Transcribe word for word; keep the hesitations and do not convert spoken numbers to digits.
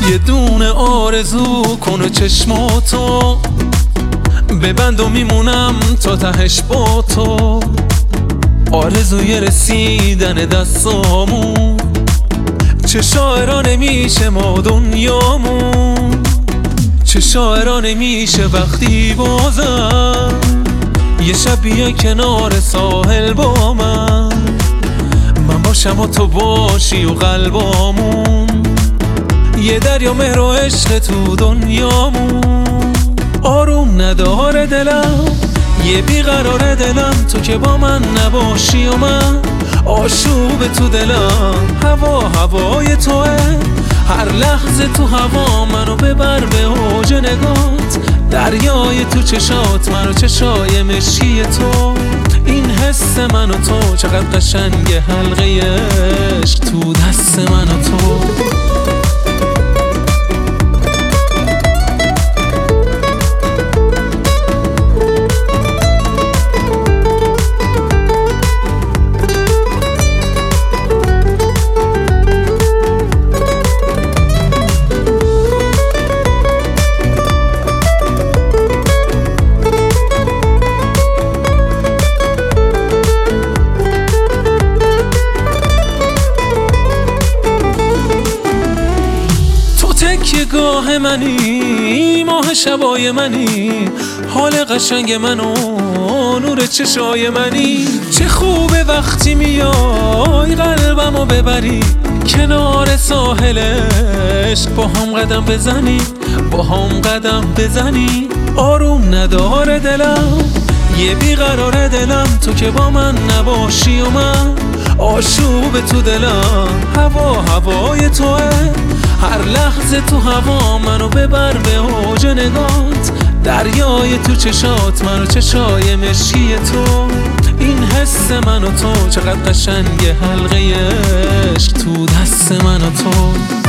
یه دونه آرزو کن چشماتو ببند و میمونم تا تهش با تو. آرزوی رسیدن دستامون، چه شاعرانه میشه ما دنیامون، چه شاعرانه میشه وقتی بازم یه شب بیا کنار ساحل با من، من باشم و تو باشی و قلبامون یه دریا مهر و عشق تو دنیامون. آروم نداره دلم، یه بیقراره دلم، تو که با من نباشی و من آشوب تو دلم. هوا هوای توه، هر لحظه تو هوا منو ببر به اوج نگات، دریای تو چشات منو چشای مشکی تو. این حس من و تو چقدر قشنگه، حلقه عشق تو دست من و تو. تکیه گاه منی، ماه شبای منی، حال قشنگ منو نور چشای منی. چه خوبه وقتی میای قلبمو ببری کنار ساحل عشق، با هم قدم بزنی، با هم قدم بزنی. آروم نداره دلم، یه بیقراره دلم، تو که با من نباشی و من آشوب تو دلم. هوا هوای توه، هر لحظه تو هوا منو ببر به اوج نگات، دریای تو چشات منو چشای مشکی تو. این حس من و تو چقدر قشنگه، حلقه عشق تو دست من و تو.